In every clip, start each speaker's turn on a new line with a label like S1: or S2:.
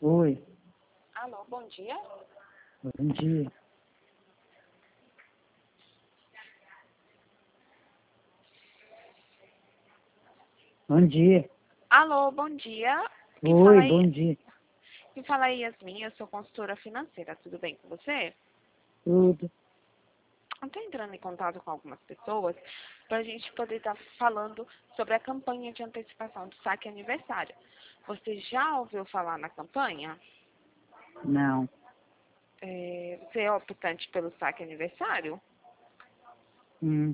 S1: Oi,
S2: Alô, bom dia.
S1: bom dia. Bom dia.
S2: Alô, bom dia.
S1: Oi, bom dia.
S2: Quem fala aí, Yasmin, eu sou consultora financeira. Tudo bem com você?
S1: Tudo.
S2: Eu estou entrando em contato com algumas pessoas para a gente poder estar falando sobre a campanha de antecipação do saque aniversário. Você já ouviu falar na campanha?
S1: Não.
S2: Você é optante pelo saque aniversário?
S1: Hum,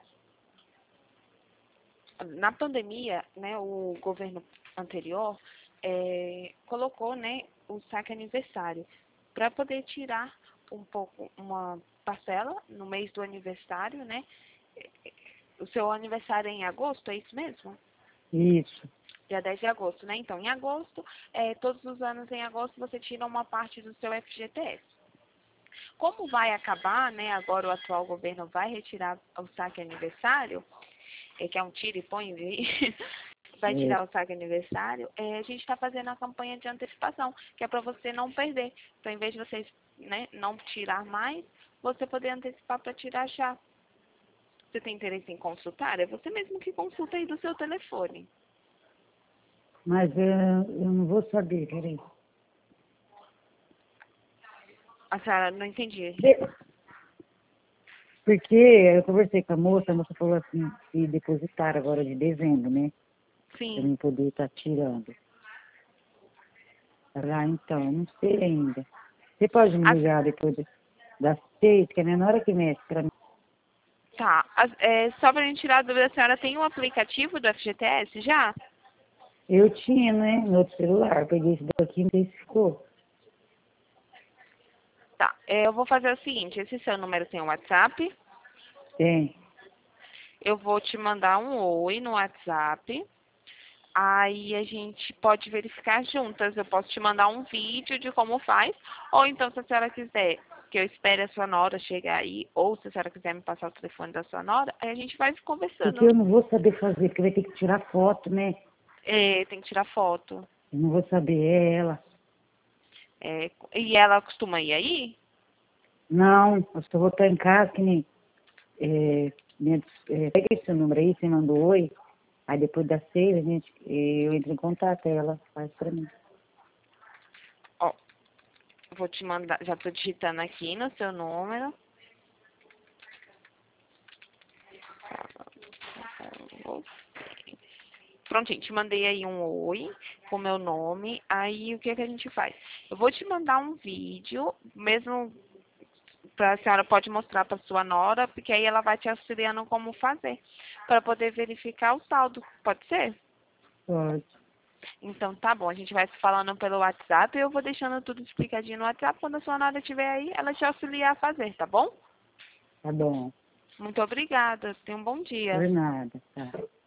S2: Na pandemia, né, o governo anterior colocou, né, o saque aniversário para poder tirar um pouco, uma parcela no mês do aniversário, né? O seu aniversário é em agosto, é isso mesmo?
S1: isso.
S2: Dia 10 de agosto, né? Então, em agosto, todos os anos em agosto, você tira uma parte do seu FGTS. Como vai acabar, né? Agora o atual governo vai retirar o saque aniversário, que é um tira e põe aí, vai
S1: É.
S2: tirar o saque aniversário, a gente está fazendo a campanha de antecipação, que é para você não perder. Então, em vez de vocês, né, não tirar mais, você poder antecipar para tirar já. Você tem interesse em consultar? É você mesmo que consulta aí do seu telefone.
S1: Mas eu não vou saber, peraí.
S2: A senhora não entendi.
S1: Porque eu conversei com a moça falou assim, que depositar agora de dezembro, né? Pra
S2: Sim.
S1: mim poder estar tirando. Então, não sei ainda. Você pode me
S2: A-
S1: ligar depois das 6, que é a menor hora que mexe pra mim.
S2: Tá. Só para a gente tirar a dúvida, a senhora tem um aplicativo do FGTS já?
S1: Eu tinha, né, no outro celular, eu peguei esse daqui, não sei se ficou.
S2: Tá. Eu vou fazer o seguinte, esse seu número tem um WhatsApp.
S1: Tem.
S2: Eu vou te mandar um oi no WhatsApp. Aí a gente pode verificar juntas. Eu posso te mandar um vídeo de como faz. Ou então, se a senhora quiser que eu espere a sua nora chegar aí, ou se a senhora quiser me passar o telefone da sua nora, aí a gente vai
S1: Porque
S2: conversando.
S1: eu não vou saber fazer, porque vai ter que tirar foto, né?
S2: Tem que tirar foto.
S1: Eu não vou saber, é ela.
S2: E ela costuma ir aí?
S1: Não, eu só vou estar em casa, que nem... pega esse número aí, você mandou oi. Aí depois das 6, eu entro em contato, aí ela faz pra mim.
S2: Ó, vou te mandar, já tô digitando aqui no seu número. Prontinho, te mandei aí um oi com meu nome. Aí o que que a gente faz? Eu vou te mandar um vídeo, mesmo a senhora pode mostrar para sua nora, porque aí ela vai te auxiliando como fazer, para poder verificar o saldo. Pode ser?
S1: Pode,
S2: Então tá bom, a gente vai se falando pelo WhatsApp e eu vou deixando tudo explicadinho no WhatsApp. Quando a sua nora estiver aí, ela te auxilia a fazer, tá bom?
S1: tá bom.
S2: Muito obrigada. Tenha um bom dia.
S1: Por nada, tá.